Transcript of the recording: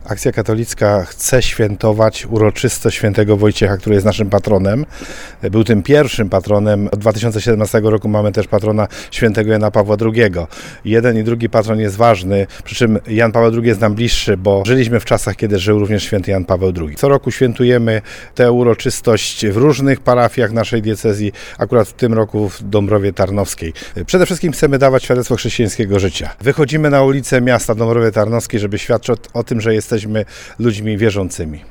Akcja Katolicka chce świętować uroczystość świętego Wojciecha, który jest naszym patronem. Był tym pierwszym patronem. Od 2017 roku mamy też patrona świętego Jana Pawła II. Jeden i drugi patron jest ważny, przy czym Jan Paweł II jest nam bliższy, bo żyliśmy w czasach, kiedy żył również święty Jan Paweł II. Co roku świętujemy tę uroczystość w różnych parafiach naszej diecezji, akurat w tym roku w Dąbrowie Tarnowskiej. Przede wszystkim chcemy dawać świadectwo chrześcijańskiego życia. Wychodzimy na ulicę miasta Dąbrowy Tarnowskiej, żeby świadczyć o tym, że jesteśmy ludźmi wierzącymi.